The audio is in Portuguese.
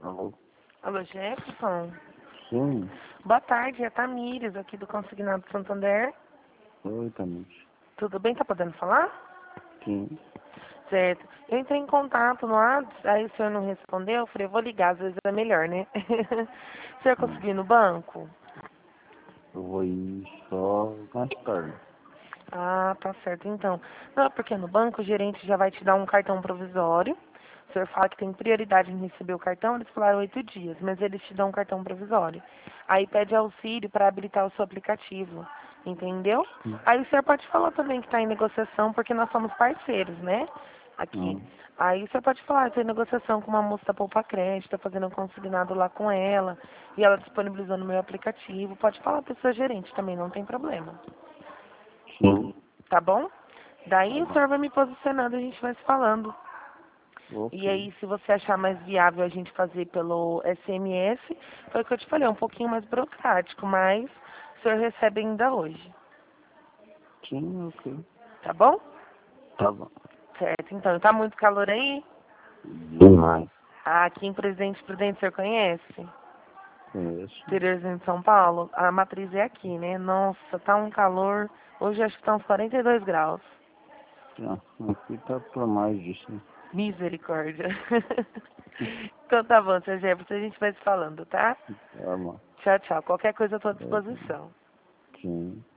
Alô? Alô, Jefferson? Sim. Boa tarde, é a Tamires, aqui do Consignado Santander. Oi, Tamires. Tudo bem? Tá podendo falar? Sim. Certo. Eu entrei em contato no WhatsApp, aí o senhor não respondeu, eu falei, vou ligar, às vezes é melhor, né? O senhor conseguiu ir no banco? Eu vou ir só mais tarde. Ah, tá certo, então. Não, porque no banco o gerente já vai te dar um cartão provisório. O senhor fala que tem prioridade em receber o cartão, eles falaram 8 dias, mas eles te dão um cartão provisório. Aí pede auxílio para habilitar o seu aplicativo, entendeu? Sim. Aí o senhor pode falar também que está em negociação, porque nós somos parceiros, né? Aqui. Aí o senhor pode falar, tem negociação com uma moça da Poupa Crédito, tá fazendo um consignado lá com ela, e ela disponibilizou no meu aplicativo. Pode falar para o seu gerente também, não tem problema. Sim. Tá bom? Tá Daí o bom. senhor vai me posicionando, a gente vai se falando. E Ok. aí, se você achar mais viável a gente fazer pelo SMS, foi o que eu te falei, é um pouquinho mais burocrático, mas o senhor recebe ainda hoje. Sim, ok. Tá bom? Tá bom. Certo, então. Tá muito calor aí? Demais. Ah, aqui em Presidente Prudente, o senhor conhece? Conheço. Interiorzinho de São Paulo? A matriz é aqui, né? Nossa, tá um calor. Hoje acho que tá uns 42 graus. Ah, aqui tá por mais disso. Misericórdia. Então tá bom, seu Jefferson, a gente vai se falando, tá? Tá bom. Tchau, tchau. Qualquer coisa eu tô à É, disposição. sim.